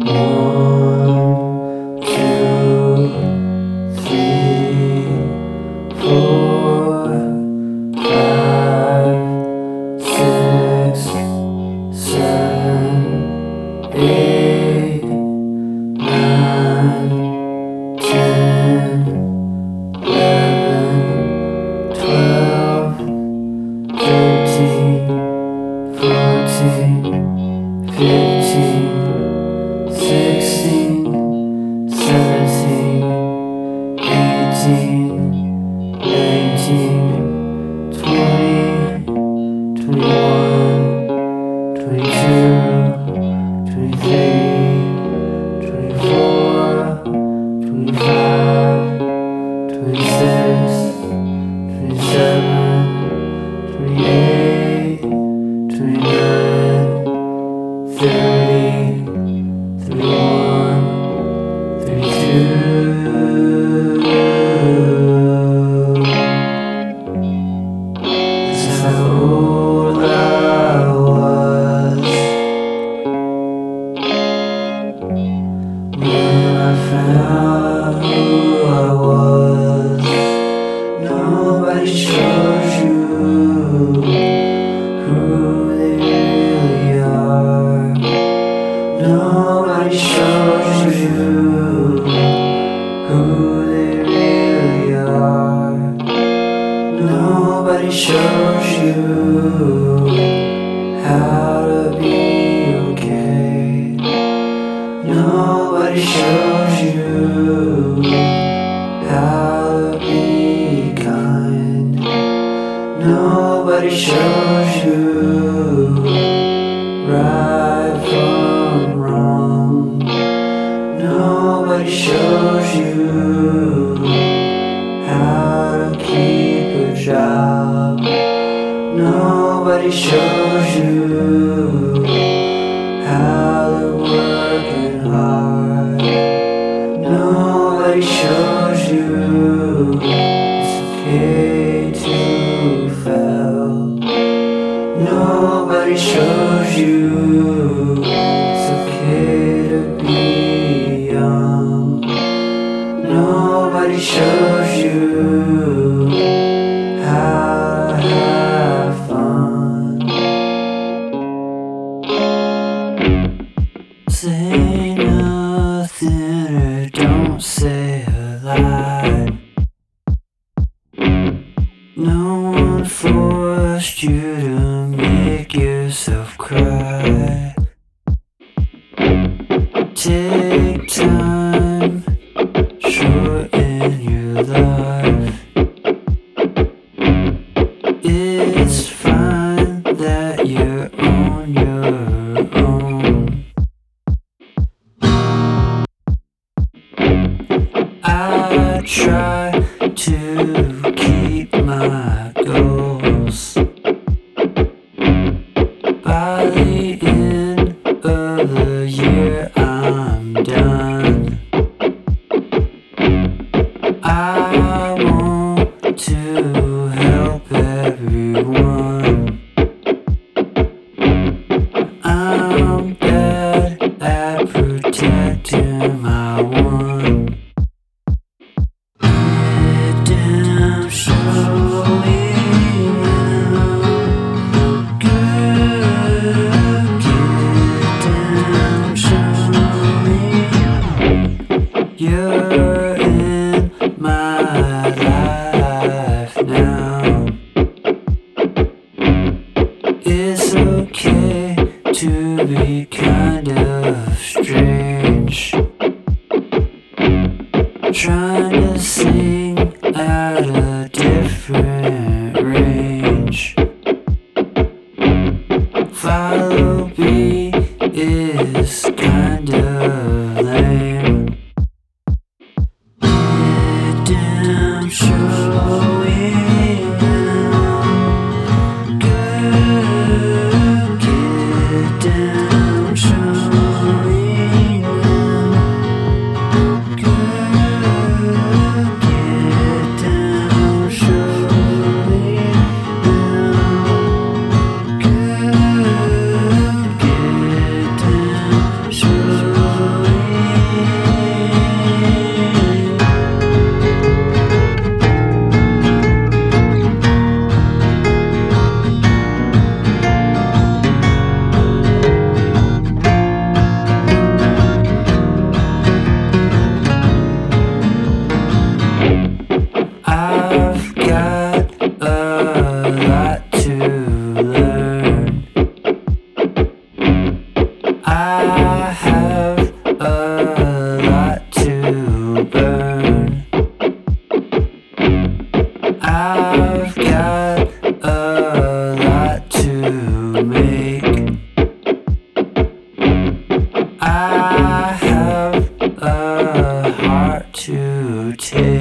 1, 2, 3, 4, 5, 6, 7, 8, 9, 10, 11, 12, 13, 14, 15, 16, 17, 18, 19, 20, 21, 22, 23, 24, 25, 26, 27, 28, 29, 30, 31, 32. This is how old I was when I found who I was. Nobody shows you who they really are. Nobody shows you who they really are. Nobody shows you how to be okay. Nobody shows you how to be kind. Nobody shows you right from wrong. Nobody shows you how to keep a job. Nobody shows you how to work hard. Nobody shows you it's okay to fail. Nobody shows you it's okay to be young. Nobody shows you how to have fun. Say nothing or don't say a lie. No one forced you to make yourself cry. Take time, shorten your life. It's fine that you're on your own. I try to keep my goals. By the end of the year I'm done. I want to help everyone. I'm bad at protecting my one. You're in my life now. It's okay to be kind of strange. Trying to sing at a different range. Follow me is kind of lame. Damn sure we good. Get damn sure we good. Get damn sure we good. Get damn sure. I have a lot to burn. I've got a lot to make. I have a heart to take.